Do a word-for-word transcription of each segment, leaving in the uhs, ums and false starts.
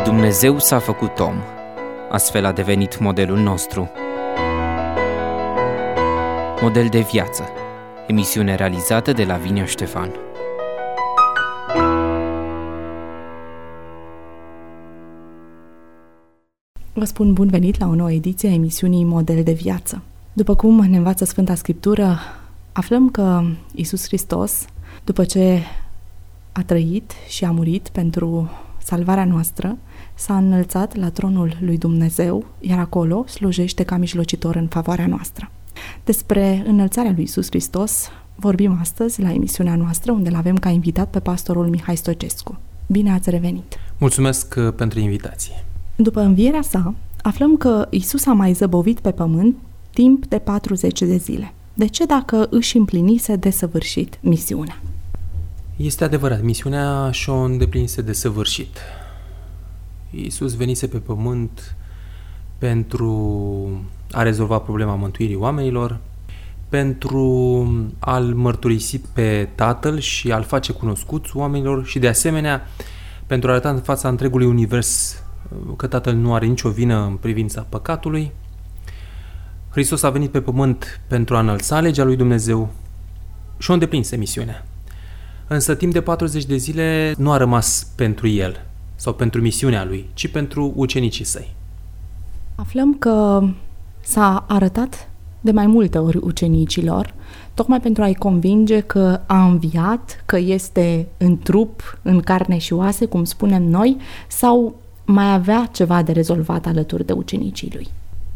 Dumnezeu s-a făcut om, astfel a devenit modelul nostru. Model de viață, emisiune realizată de Lavinia Ștefan. Vă spun bun venit la o nouă ediție a emisiunii Model de viață. După cum ne învață Sfânta Scriptură, aflăm că Iisus Hristos, după ce a trăit și a murit pentru salvarea noastră, s-a înălțat la tronul lui Dumnezeu, iar acolo slujește ca mijlocitor în favoarea noastră. Despre înălțarea lui Iisus Hristos vorbim astăzi la emisiunea noastră, unde l-avem ca invitat pe pastorul Mihai Stocescu. Bine ați revenit! Mulțumesc pentru invitație! După învierea sa, aflăm că Iisus a mai zăbovit pe pământ timp de patruzeci de zile. De ce dacă își împlinise desăvârșit misiunea? Este adevărat, misiunea și-o îndeplinise desăvârșit. Iisus venise pe pământ pentru a rezolva problema mântuirii oamenilor, pentru a-L mărturisi pe Tatăl și a-L face cunoscuți oamenilor și, de asemenea, pentru a arăta în fața întregului univers că Tatăl nu are nicio vină în privința păcatului. Hristos a venit pe pământ pentru a înălța legea lui Dumnezeu și o îndeplinse misiunea. Însă timp de patruzeci de zile nu a rămas pentru El sau pentru misiunea Lui, ci pentru ucenicii Săi. Aflăm că s-a arătat de mai multe ori ucenicilor, tocmai pentru a-i convinge că a înviat, că este în trup, în carne și oase, cum spunem noi, sau mai avea ceva de rezolvat alături de ucenicii Lui.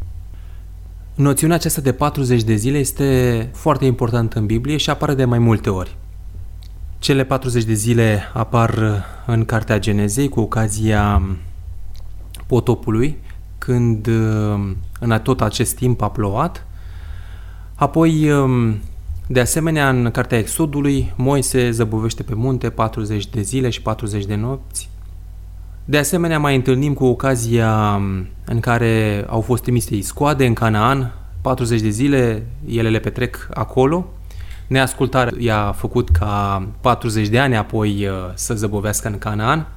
Noțiunea aceasta de patruzeci de zile este foarte importantă în Biblie și apare de mai multe ori. Cele patruzeci de zile apar în Cartea Genezei cu ocazia potopului, când în tot acest timp a plouat. Apoi, de asemenea, în Cartea Exodului, Moise zăbovește pe munte patruzeci de zile și patruzeci de nopți. De asemenea, mai întâlnim cu ocazia în care au fost trimise iscoade în Canaan, patruzeci de zile ele le petrec acolo. Neascultarea i-a făcut ca patruzeci de ani apoi să zăbovească în Canaan.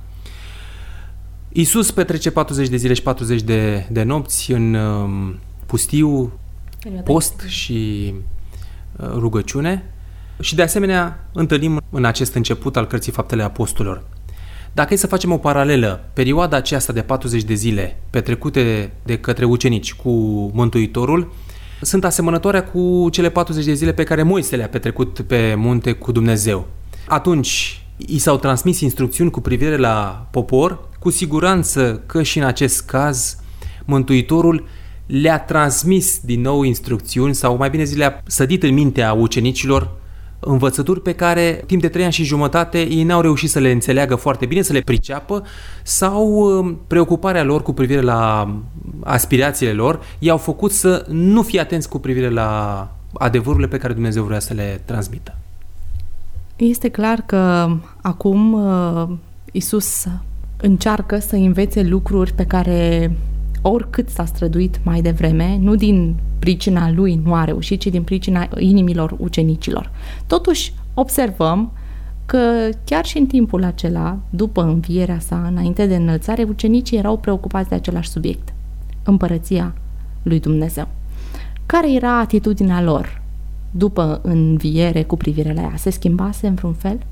Iisus petrece patruzeci de zile și patruzeci de, de nopți în pustiu, post și rugăciune. Și de asemenea întâlnim în acest început al Cărții Faptele Apostolilor. Dacă e să facem o paralelă, perioada aceasta de patruzeci de zile petrecute de către ucenici cu Mântuitorul sunt asemănătoare cu cele patruzeci de zile pe care Moise le-a petrecut pe munte cu Dumnezeu. Atunci i s-au transmis instrucțiuni cu privire la popor, cu siguranță că și în acest caz Mântuitorul le-a transmis din nou instrucțiuni, sau mai bine zis le-a sădit în mintea ucenicilor învățături pe care timp de trei ani și jumătate ei n-au reușit să le înțeleagă foarte bine, să le priceapă, sau preocuparea lor cu privire la aspirațiile lor i-au făcut să nu fie atenți cu privire la adevărurile pe care Dumnezeu vrea să le transmită. Este clar că acum Iisus încearcă să învețe lucruri pe care oricât s-a străduit mai devreme, nu din pricina lui nu a reușit, ci din pricina inimilor ucenicilor. Totuși, observăm că chiar și în timpul acela, după învierea sa, înainte de înălțare, ucenicii erau preocupați de același subiect, împărăția lui Dumnezeu. Care era atitudinea lor după înviere cu privire la ea? Se schimbase în vreun fel?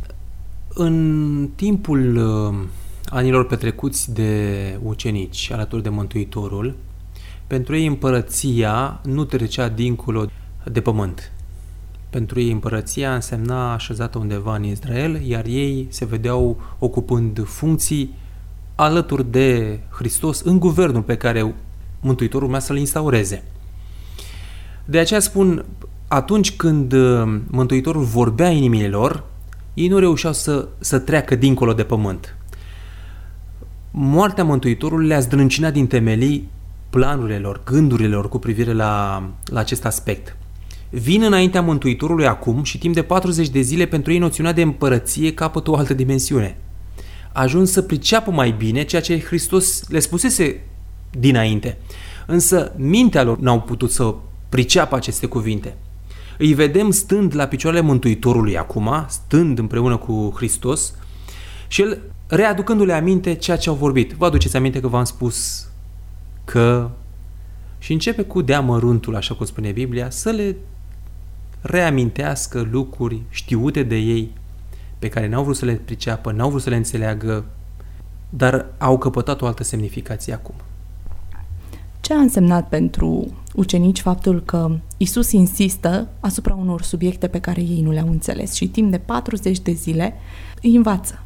În timpul uh, anilor petrecuți de ucenici alături de Mântuitorul, pentru ei împărăția nu trecea dincolo de pământ. Pentru ei împărăția însemna așezată undeva în Israel, iar ei se vedeau ocupând funcții alături de Hristos în guvernul pe care Mântuitorul urmea să-l instaureze. De aceea spun, atunci când Mântuitorul vorbea inimile lor, ei nu reușeau să, să treacă dincolo de pământ. Moartea Mântuitorului le-a zdrâncinat din temelii planurile lor, gândurile lor cu privire la, la acest aspect. Vin înaintea Mântuitorului acum și timp de patruzeci de zile pentru ei noțiunea de împărăție capătă o altă dimensiune. Ajuns să priceapă mai bine ceea ce Hristos le spusese dinainte. Însă mintea lor n-au putut să priceapă aceste cuvinte. Îi vedem stând la picioarele Mântuitorului acum, stând împreună cu Hristos, Și el, readucându-le aminte ceea ce au vorbit, vă aduceți aminte că v-am spus că... Și începe cu deamăruntul, așa cum spune Biblia, să le reamintească lucruri știute de ei, pe care n-au vrut să le priceapă, n-au vrut să le înțeleagă, dar au căpătat o altă semnificație acum. Ce a însemnat pentru ucenici faptul că Iisus insistă asupra unor subiecte pe care ei nu le-au înțeles și timp de patruzeci de zile îi învață?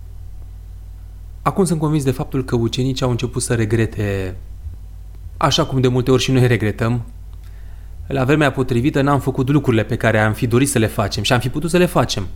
Acum sunt convins de faptul că ucenicii au început să regrete, așa cum de multe ori și noi regretăm. La vremea potrivită n-am făcut lucrurile pe care am fi dorit să le facem și am fi putut să le facem.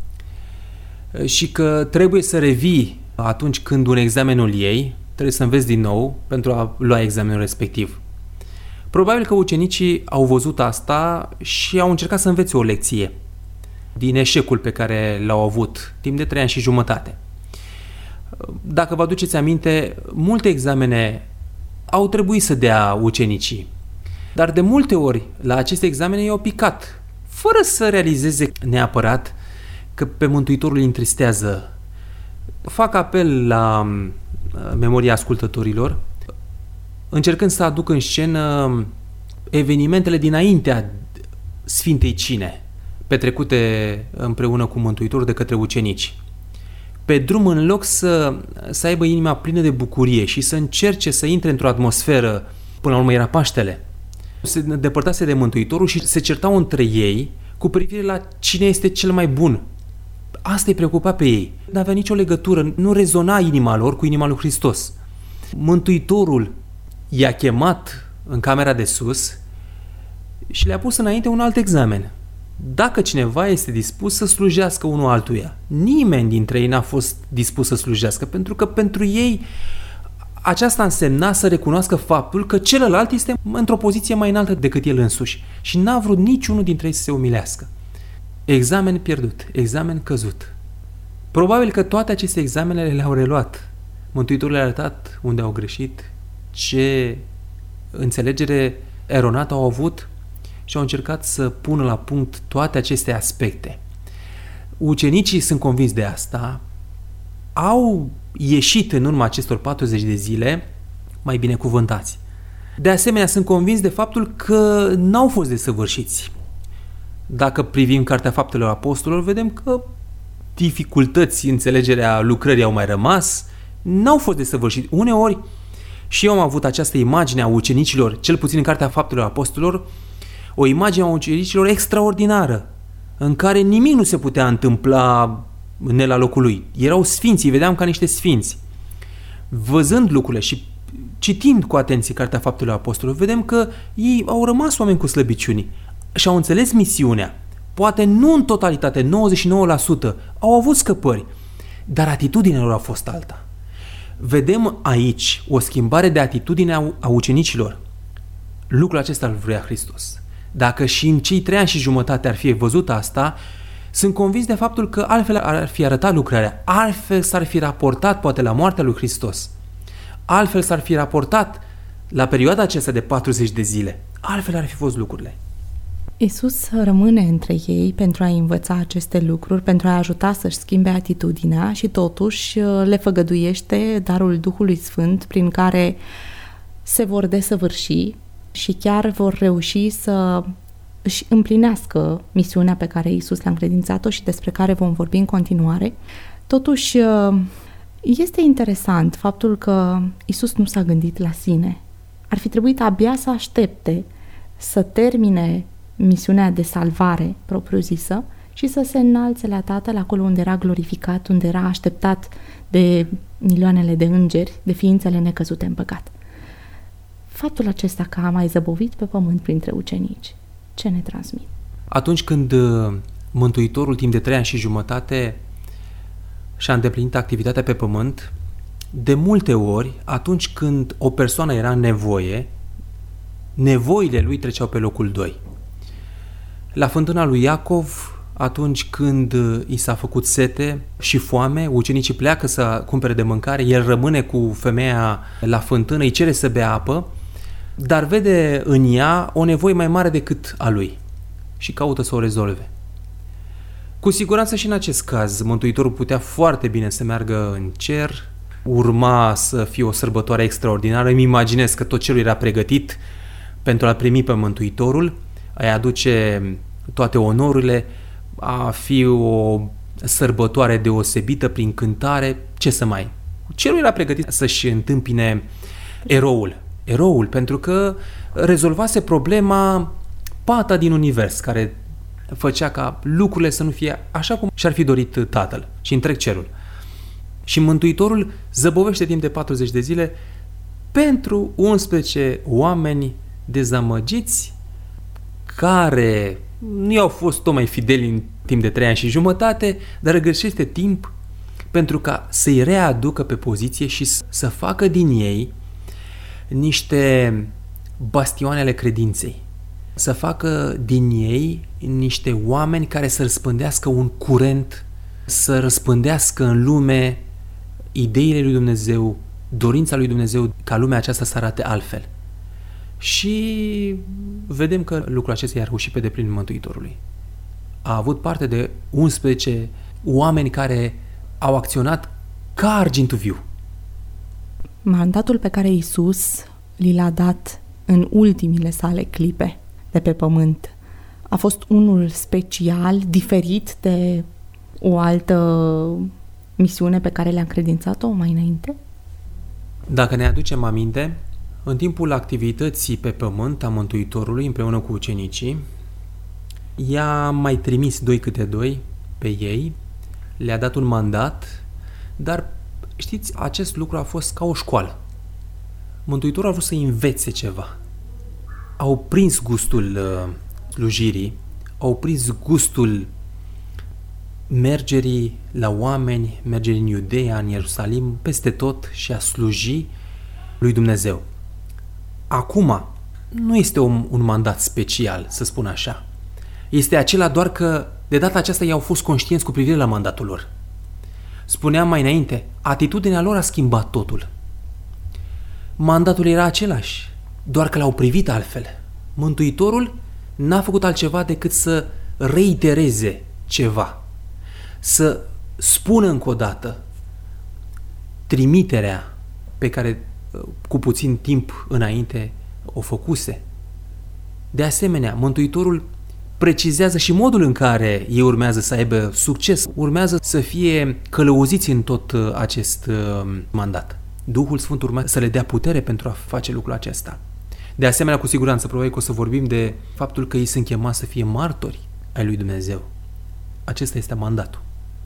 Și că trebuie să revii atunci când un examenul iei, trebuie să înveți din nou pentru a lua examenul respectiv. Probabil că ucenicii au văzut asta și au încercat să învețe o lecție din eșecul pe care l-au avut timp de trei ani și jumătate. Dacă vă aduceți aminte, multe examene au trebuit să dea ucenicii, dar de multe ori la aceste examene i-au picat, fără să realizeze neapărat că pe Mântuitorul îi întristează. Fac apel la memoria ascultătorilor, încercând să aduc în scenă evenimentele dinaintea Sfintei Cine, petrecute împreună cu Mântuitorul de către ucenici. Pe drum, în loc să, să aibă inima plină de bucurie și să încerce să intre într-o atmosferă, până la urmă era Paștele, se depărtase de Mântuitorul și se certau între ei cu privire la cine este cel mai bun. Asta îi preocupa pe ei. Nu avea nicio legătură, nu rezona inima lor cu inima lui Hristos. Mântuitorul i-a chemat în camera de sus și le-a pus înainte un alt examen. Dacă cineva este dispus să slujească unul altuia. Nimeni dintre ei n-a fost dispus să slujească, pentru că pentru ei aceasta însemna să recunoască faptul că celălalt este într-o poziție mai înaltă decât el însuși și n-a vrut niciunul dintre ei să se umilească. Examen pierdut, examen căzut. Probabil că toate aceste examene le-au reluat. Mântuitorul le-a arătat unde au greșit, ce înțelegere eronată au avut și au încercat să pună la punct toate aceste aspecte. Ucenicii, sunt convins de asta, au ieșit în urma acestor patruzeci de zile mai binecuvântați. De asemenea, sunt convins de faptul că n-au fost desăvârșiți. Dacă privim Cartea Faptelor Apostolilor, vedem că dificultăți în înțelegerea lucrării au mai rămas, n-au fost desăvârșiți. Uneori, și eu am avut această imagine a ucenicilor, cel puțin în Cartea Faptelor Apostolilor, o imagine a ucenicilor extraordinară, în care nimic nu se putea întâmpla ne la locul lui. Erau sfinți, îi vedeam ca niște sfinți. Văzând lucrurile și citind cu atenție Cartea Faptelor Apostolilor, vedem că ei au rămas oameni cu slăbiciuni și au înțeles misiunea. Poate nu în totalitate, nouăzeci și nouă la sută, au avut scăpări, dar atitudinea lor a fost alta. Vedem aici o schimbare de atitudine a ucenicilor. Lucrul acesta îl vrea Hristos. Dacă și în cei trei ani și jumătate ar fi văzut asta, sunt convins de faptul că altfel ar fi arătat lucrarea, altfel s-ar fi raportat poate la moartea lui Hristos, altfel s-ar fi raportat la perioada aceasta de patruzeci de zile, altfel ar fi fost lucrurile. Iisus rămâne între ei pentru a învăța aceste lucruri, pentru a ajuta să-și schimbe atitudinea și totuși le făgăduiește darul Duhului Sfânt prin care se vor desăvârși și chiar vor reuși să își împlinească misiunea pe care Iisus le-a încredințat-o și despre care vom vorbi în continuare. Totuși, este interesant faptul că Iisus nu s-a gândit la sine. Ar fi trebuit abia să aștepte să termine misiunea de salvare propriu-zisă și să se înalțe la Tatăl acolo unde era glorificat, unde era așteptat de milioanele de îngeri, de ființele necăzute în păcat. Faptul acesta că a mai zăbovit pe pământ printre ucenici, ce ne transmit? Atunci când Mântuitorul timp de trei ani și jumătate și-a îndeplinit activitatea pe pământ, de multe ori, atunci când o persoană era în nevoie, nevoile lui treceau pe locul doi. La fântâna lui Iacov, atunci când i s-a făcut sete și foame, ucenicii pleacă să cumpere de mâncare, el rămâne cu femeia la fântână, îi cere să bea apă, dar vede în ea o nevoie mai mare decât a lui și caută să o rezolve. Cu siguranță și în acest caz, Mântuitorul putea foarte bine să meargă în cer, urma să fie o sărbătoare extraordinară. Îmi imaginez că tot cerul era pregătit pentru a-L primi pe Mântuitorul, a-i aduce toate onorurile, a fi o sărbătoare deosebită prin cântare, ce să mai... Cerul era pregătit să-și întâmpine eroul. Eroul, pentru că rezolvase problema pata din univers, care făcea ca lucrurile să nu fie așa cum și-ar fi dorit Tatăl și întreg cerul. Și Mântuitorul zăbovește timp de patruzeci de zile pentru unsprezece oameni dezamăgiți care nu i-au fost tocmai fideli în timp de trei ani și jumătate, dar găsește timp pentru ca să-i readucă pe poziție și să facă din ei niște bastioane ale credinței. Să facă din ei niște oameni care să răspândească un curent, să răspândească în lume ideile lui Dumnezeu, dorința lui Dumnezeu ca lumea aceasta să arate altfel. Și vedem că lucrul acesta i-a reușit pe deplin Mântuitorului. A avut parte de unsprezece oameni care au acționat ca argintul viu. Mandatul pe care Iisus li l-a dat în ultimile sale clipe de pe pământ a fost unul special, diferit de o altă misiune pe care le-a încredințat-o mai înainte? Dacă ne aducem aminte, în timpul activității pe pământ a Mântuitorului împreună cu ucenicii, i-a mai trimis doi câte doi pe ei, le-a dat un mandat, dar știți, acest lucru a fost ca o școală. Mântuitorul a vrut să învețe ceva. Au prins gustul uh, slujirii, au prins gustul mergerii la oameni, mergerii în Iudeea, în Ierusalim, peste tot și a sluji lui Dumnezeu. Acum, nu este un, un mandat special, să spun așa. Este acela doar că de data aceasta ei au fost conștienți cu privire la mandatul lor. Spuneam mai înainte, atitudinea lor a schimbat totul. Mandatul era același, doar că l-au privit altfel. Mântuitorul n-a făcut altceva decât să reitereze ceva, să spună încă o dată trimiterea pe care cu puțin timp înainte o făcuse. De asemenea, Mântuitorul precizează și modul în care ei urmează să aibă succes, urmează să fie călăuziți în tot acest mandat. Duhul Sfânt urmează să le dea putere pentru a face lucrul acesta. De asemenea, cu siguranță, probabil că o să vorbim de faptul că ei sunt chemați să fie martori ai lui Dumnezeu. Acesta este mandatul.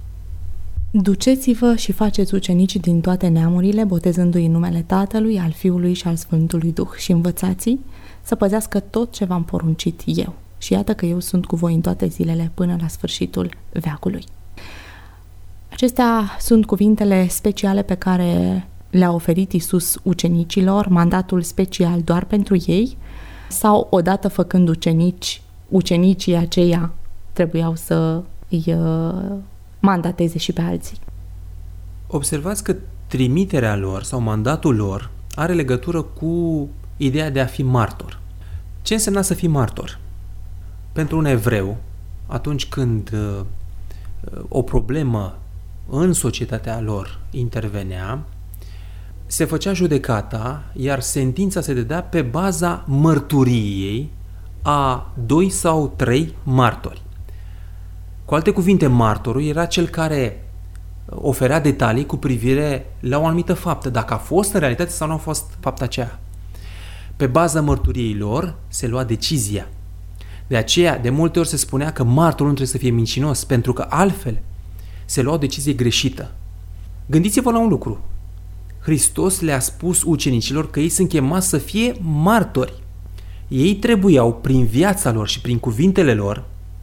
Duceți-vă și faceți ucenici din toate neamurile, botezându-i în numele Tatălui, al Fiului și al Sfântului Duh și învățați-i să păzească tot ce v-am poruncit eu. Și iată că eu sunt cu voi în toate zilele până la sfârșitul veacului. Acestea sunt cuvintele speciale pe care le-a oferit Iisus ucenicilor, mandatul special doar pentru ei, sau odată făcând ucenici, ucenicii aceia trebuiau să îi mandateze și pe alții. Observați că trimiterea lor sau mandatul lor are legătură cu ideea de a fi martor. Ce însemna să fii martor? Pentru un evreu, atunci când uh, o problemă în societatea lor intervenea, se făcea judecata, iar sentința se dădea pe baza mărturiei a doi sau trei martori. Cu alte cuvinte, martorul era cel care oferea detalii cu privire la o anumită faptă, dacă a fost în realitate sau nu a fost fapta aceea. Pe baza mărturiei lor se lua decizia. De aceea, de multe ori se spunea că martorul nu trebuie să fie mincinos, pentru că altfel se lua o decizie greșită. Gândiți-vă la un lucru. Hristos le-a spus ucenicilor că ei sunt chemați să fie martori. Ei trebuiau, prin viața lor și prin cuvintele lor,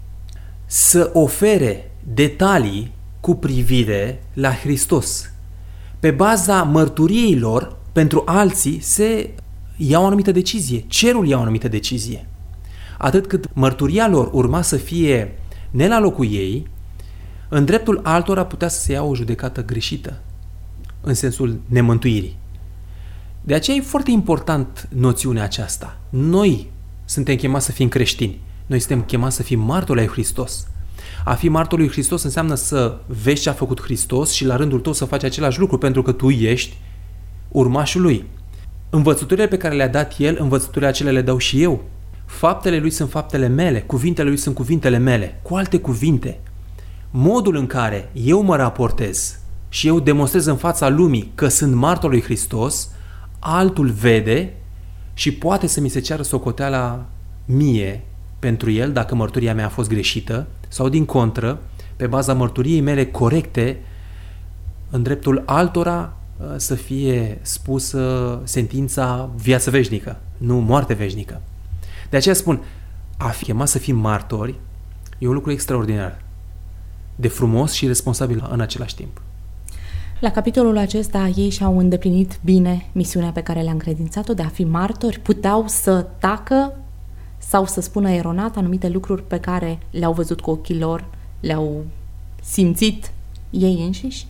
să ofere detalii cu privire la Hristos. Pe baza mărturiei lor, pentru alții se ia o anumită decizie, cerul ia o anumită decizie. Atât cât mărturia lor urma să fie ne la locul ei, în dreptul altora putea să se ia o judecată greșită, în sensul nemântuirii. De aceea e foarte important noțiunea aceasta. Noi suntem chemați să fim creștini. Noi suntem chemați să fim martori ai Hristos. A fi martor lui Hristos înseamnă să vezi ce a făcut Hristos și la rândul tău să faci același lucru, pentru că tu ești urmașul lui. Învățăturile pe care le-a dat el, învățăturile acelea le dau și eu. Faptele lui sunt faptele mele, cuvintele lui sunt cuvintele mele. Cu alte cuvinte, modul în care eu mă raportez și eu demonstrez în fața lumii că sunt martor lui Hristos, altul vede și poate să mi se ceară socoteala mie pentru el dacă mărturia mea a fost greșită sau din contră, pe baza mărturiei mele corecte, în dreptul altora să fie spusă sentința viață veșnică, nu moarte veșnică. De aceea spun, a fi chemat să fim martori e un lucru extraordinar, de frumos și responsabil în același timp. La capitolul acesta ei și-au îndeplinit bine misiunea pe care le-a încredințat-o de a fi martori, puteau să tacă sau să spună eronat anumite lucruri pe care le-au văzut cu ochii lor, le-au simțit ei înșiși?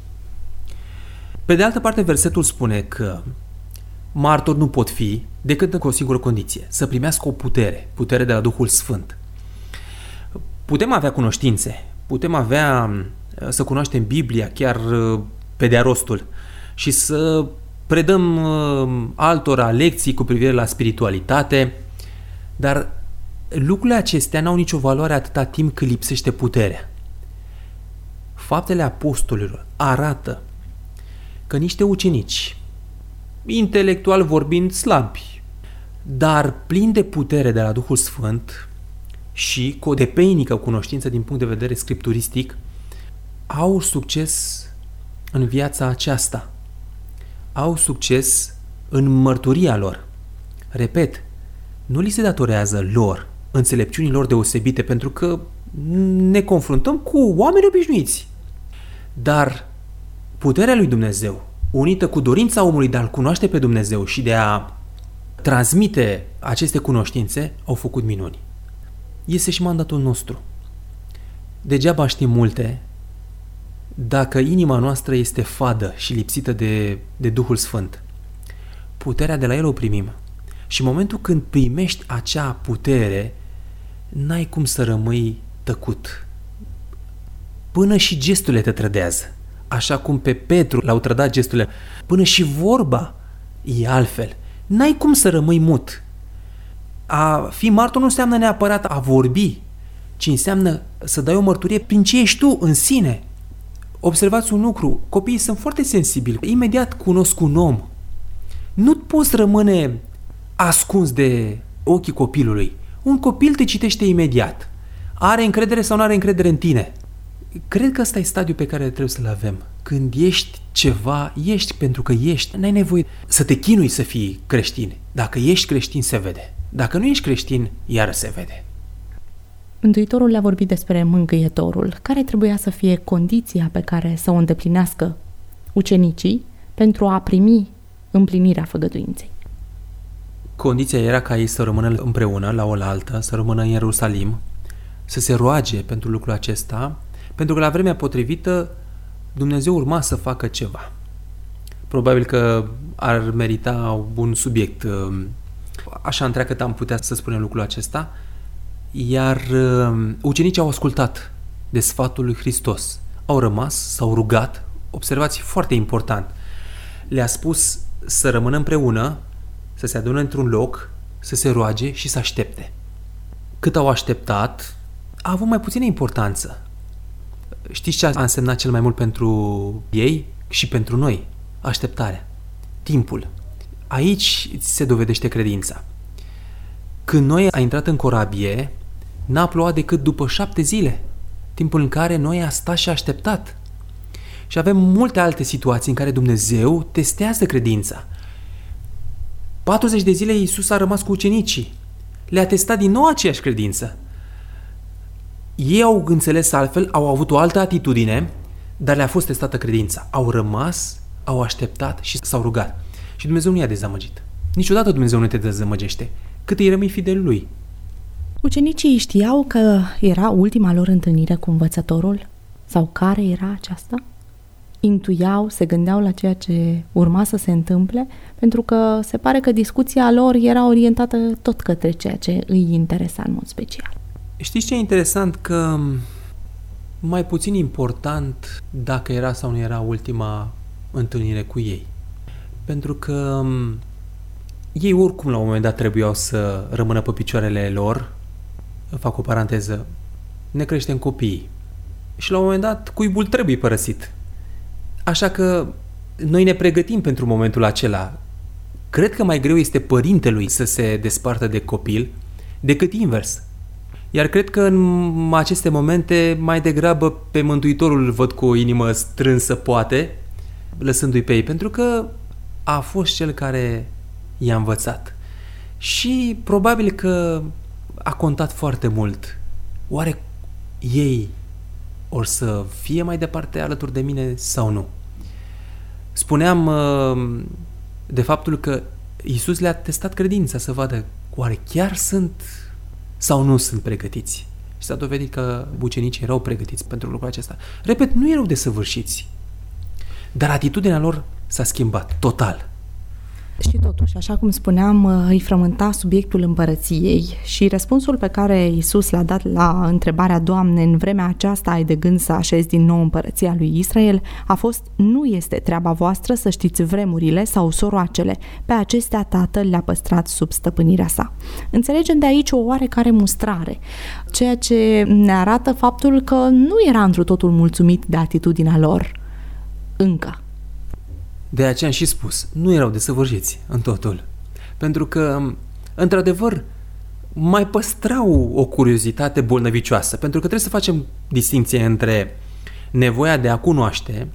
Pe de altă parte, versetul spune că martori nu pot fi decât cu o singură condiție, să primească o putere, putere de la Duhul Sfânt. Putem avea cunoștințe, putem avea, să cunoaștem Biblia chiar pe de-a rostul și să predăm altora lecții cu privire la spiritualitate, dar lucrurile acestea n-au nicio valoare atâta timp cât lipsește puterea. Faptele apostolilor arată că niște ucenici, intelectual vorbind slabi, dar plini de putere de la Duhul Sfânt și cu o depeinică cunoștință din punct de vedere scripturistic, au succes în viața aceasta. Au succes în mărturia lor. Repet, nu li se datorează lor înțelepciunii lor deosebite, pentru că ne confruntăm cu oameni obișnuiți. Dar puterea lui Dumnezeu, unită cu dorința omului de a-L cunoaște pe Dumnezeu și de a transmite aceste cunoștințe, au făcut minuni. Este și mandatul nostru. Degeaba știm multe dacă inima noastră este fadă și lipsită de, de Duhul Sfânt. Puterea de la El o primim. Și în momentul când primești acea putere, n-ai cum să rămâi tăcut. Până și gesturile te trădează. Așa cum pe Petru l-au trădat gesturile. Până și vorba e altfel. N-ai cum să rămâi mut. A fi martor nu înseamnă neapărat a vorbi, ci înseamnă să dai o mărturie prin ce ești tu în sine. Observați un lucru, copiii sunt foarte sensibili. Imediat cunosc un om. Nu poți rămâne ascuns de ochii copilului. Un copil te citește imediat. Are încredere sau nu are încredere în tine. Cred că ăsta e stadiul pe care trebuie să-l avem. Când ești ceva, ești pentru că ești. N-ai nevoie să te chinui să fii creștin. Dacă ești creștin, se vede. Dacă nu ești creștin, iară se vede. Mântuitorul le-a vorbit despre mângâietorul. Care trebuia să fie condiția pe care să o îndeplinească ucenicii pentru a primi împlinirea făgăduinței? Condiția era ca ei să rămână împreună, la oaltă, să rămână în Ierusalim, să se roage pentru lucrul acesta, pentru că la vremea potrivită Dumnezeu urma să facă ceva. Probabil că ar merita un subiect așa întreagăt am putea să spunem lucrul acesta, iar ucenicii au ascultat de sfatul lui Hristos. Au rămas, s-au rugat, observați, foarte important. Le-a spus să rămână împreună, să se adune într-un loc, să se roage și să aștepte. Cât au așteptat, a avut mai puțină importanță. Știți ce a însemnat cel mai mult pentru ei și pentru noi? Așteptarea, timpul. Aici se dovedește credința. Când Noe a intrat în corabie, n-a plouat decât după șapte zile, timpul în care Noe a stat și a așteptat. Și avem multe alte situații în care Dumnezeu testează credința. patruzeci de zile Iisus a rămas cu ucenicii. Le-a testat din nou aceeași credință. Ei au înțeles altfel, au avut o altă atitudine, dar le-a fost testată credința. Au rămas, au așteptat și s-au rugat. Și Dumnezeu nu i-a dezamăgit. Niciodată Dumnezeu nu te dezamăgește, cât îi rămâi fidel lui. Ucenicii știau că era ultima lor întâlnire cu învățătorul? Sau care era aceasta? Intuiau, se gândeau la ceea ce urma să se întâmple, pentru că se pare că discuția lor era orientată tot către ceea ce îi interesa în mod special. Știți ce e interesant? Că mai puțin important dacă era sau nu era ultima întâlnire cu ei. Pentru că ei oricum la un moment dat trebuiau să rămână pe picioarele lor. Fac o paranteză. Ne creștem copiii. Și la un moment dat cuibul trebuie părăsit. Așa că noi ne pregătim pentru momentul acela. Cred că mai greu este părintelui să se despartă de copil decât invers. Iar cred că în aceste momente mai degrabă pe Mântuitorul îl văd cu o inimă strânsă, poate, lăsându-i pe ei, pentru că a fost cel care i-a învățat. Și probabil că a contat foarte mult. Oare ei or să fie mai departe alături de mine sau nu? Spuneam de faptul că Iisus le-a testat credința să vadă oare chiar sunt sau nu sunt pregătiți. Și s-a dovedit că ucenicii erau pregătiți pentru lucrul acesta. Repet, nu erau desăvârșiți, dar atitudinea lor s-a schimbat total. Și totuși, așa cum spuneam, îi frământa subiectul împărăției și răspunsul pe care Iisus l-a dat la întrebarea: Doamne, în vremea aceasta ai de gând să așezi din nou împărăția lui Israel, a fost: nu este treaba voastră să știți vremurile sau soroacele, pe acestea Tatăl le-a păstrat sub stăpânirea sa. Înțelegem de aici o oarecare mustrare, ceea ce ne arată faptul că nu era întru totul mulțumit de atitudinea lor încă. De aceea am și spus, nu erau desăvârșiți în totul. Pentru că, într-adevăr, mai păstrau o curiozitate bolnăvicioasă. Pentru că trebuie să facem distinție între nevoia de a cunoaște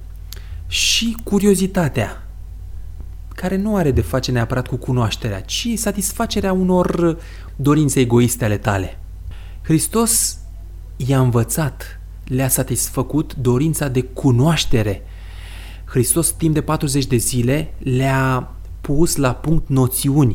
și curiozitatea, care nu are de face neapărat cu cunoașterea, ci satisfacerea unor dorințe egoiste ale tale. Hristos i-a învățat, le-a satisfăcut dorința de cunoaștere. Hristos, timp de patruzeci de zile, le-a pus la punct noțiuni.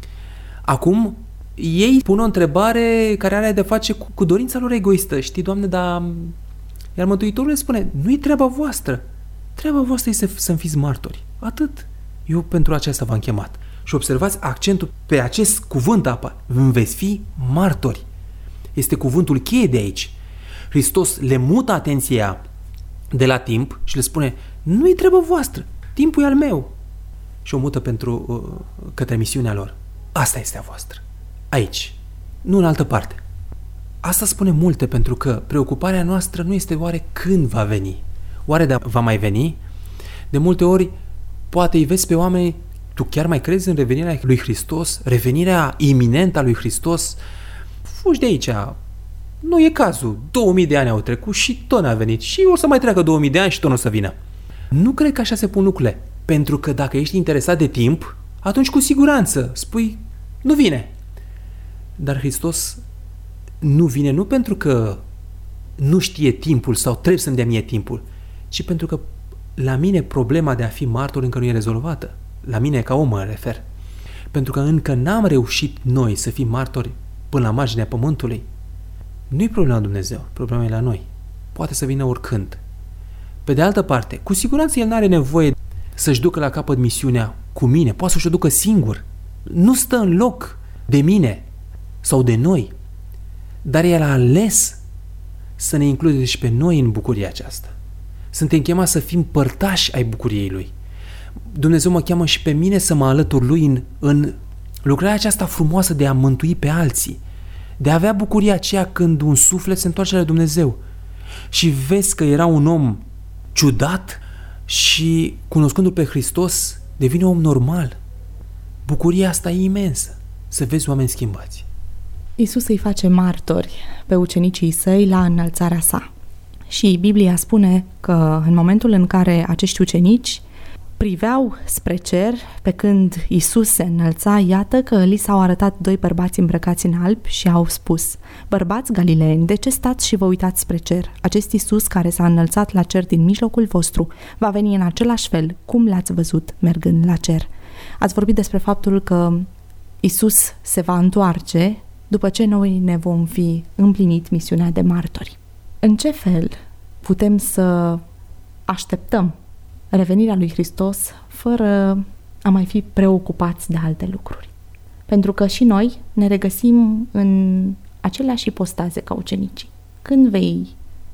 Acum, ei pun o întrebare care are de face cu, cu dorința lor egoistă. Știi, Doamne, dar... Iar Mântuitorul le spune, nu-i treaba voastră. Treaba voastră este să, să-mi fiți martori. Atât. Eu pentru aceasta v-am chemat. Și observați accentul pe acest cuvânt apă. Îmi veți fi martori. Este cuvântul cheie de aici. Hristos le mută atenția de la timp și le spune, nu-i treaba voastră, timpul e al meu. Și o mută pentru, uh, către misiunea lor. Asta este a voastră. Aici. Nu în altă parte. Asta spune multe, pentru că preocuparea noastră nu este oare când va veni. Oare de va mai veni? De multe ori, poate îi vezi pe oameni, tu chiar mai crezi în revenirea lui Hristos? Revenirea iminentă a lui Hristos? Fugi de aici. Nu e cazul. două mii de ani au trecut și tot n-a venit. Și o să mai treacă două mii de ani și tot nu o să vină. Nu cred că așa se pun lucrurile. Pentru că dacă ești interesat de timp, atunci cu siguranță spui, nu vine. Dar Hristos nu vine nu pentru că nu știe timpul sau trebuie să-mi dea mie timpul, ci pentru că la mine problema de a fi martor încă nu e rezolvată. La mine ca om mă refer. Pentru că încă n-am reușit noi să fim martori până la marginea pământului. Nu-i problema la Dumnezeu, problema e la noi. Poate să vină oricând. Pe de altă parte, cu siguranță El n-are nevoie să-și ducă la capăt misiunea cu mine, poate să-și o ducă singur. Nu stă în loc de mine sau de noi, dar El a ales să ne include și pe noi în bucuria aceasta. Suntem chemați să fim părtași ai bucuriei Lui. Dumnezeu mă cheamă și pe mine să mă alătur Lui în, în lucrarea aceasta frumoasă de a mântui pe alții, de a avea bucuria aceea când un suflet se întoarce la Dumnezeu și vezi că era un om ciudat și, cunoscându-L pe Hristos, devine om normal. Bucuria asta e imensă, să vezi oameni schimbați. Iisus îi face martori pe ucenicii săi la înălțarea sa. Și Biblia spune că în momentul în care acești ucenici priveau spre cer, pe când Iisus se înălța, iată că li s-au arătat doi bărbați îmbrăcați în alb și au spus: bărbați galileeni, de ce stați și vă uitați spre cer? Acest Iisus care s-a înălțat la cer din mijlocul vostru va veni în același fel cum l-ați văzut mergând la cer. Ați vorbit despre faptul că Iisus se va întoarce după ce noi ne vom fi împlinit misiunea de martori. În ce fel putem să așteptăm revenirea lui Hristos fără a mai fi preocupați de alte lucruri? Pentru că și noi ne regăsim în aceleași ipostaze ca ucenicii. Când vei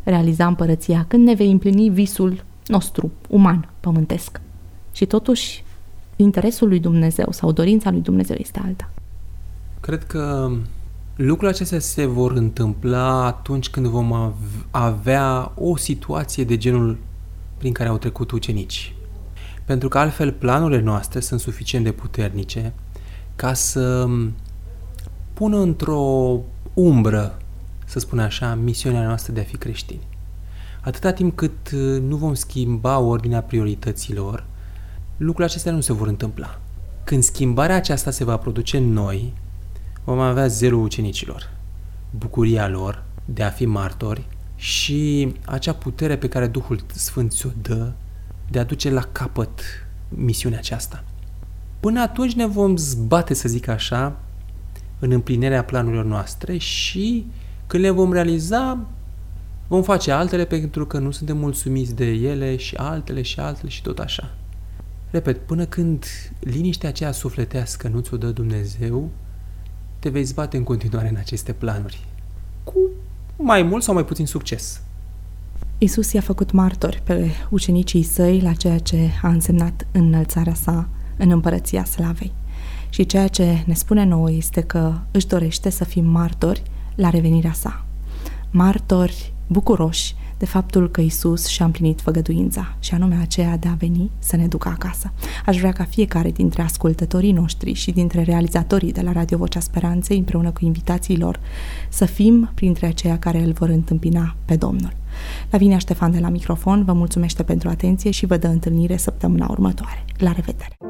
realiza împărăția, când ne vei împlini visul nostru, uman, pământesc. Și totuși, interesul lui Dumnezeu sau dorința lui Dumnezeu este alta. Cred că lucrurile acestea se vor întâmpla atunci când vom avea o situație de genul prin care au trecut ucenicii. Pentru că altfel planurile noastre sunt suficient de puternice ca să pună într-o umbră, să spun așa, misiunea noastră de a fi creștini. Atâta timp cât nu vom schimba ordinea priorităților, lucrurile acestea nu se vor întâmpla. Când schimbarea aceasta se va produce în noi, vom avea zelul ucenicilor, bucuria lor de a fi martori și acea putere pe care Duhul Sfânt ți-o dă de a duce la capăt misiunea aceasta. Până atunci ne vom zbate, să zic așa, în împlinirea planurilor noastre și când le vom realiza, vom face altele pentru că nu suntem mulțumiți de ele și altele și altele și tot așa. Repet, până când liniștea aceea sufletească nu ți-o dă Dumnezeu, te vei zbate în continuare în aceste planuri, cu mai mult sau mai puțin succes. Iisus i-a făcut martori pe ucenicii săi la ceea ce a însemnat înălțarea sa în împărăția slavei. Și ceea ce ne spune nouă este că își dorește să fim martori la revenirea sa. Martori bucuroși de faptul că Iisus și-a împlinit făgăduința, și anume aceea de a veni să ne ducă acasă. Aș vrea ca fiecare dintre ascultătorii noștri și dintre realizatorii de la Radio Vocea Speranței, împreună cu invitații lor, să fim printre aceia care îl vor întâmpina pe Domnul. Lavinia Ștefan de la microfon vă mulțumește pentru atenție și vă dă întâlnire săptămâna următoare. La revedere!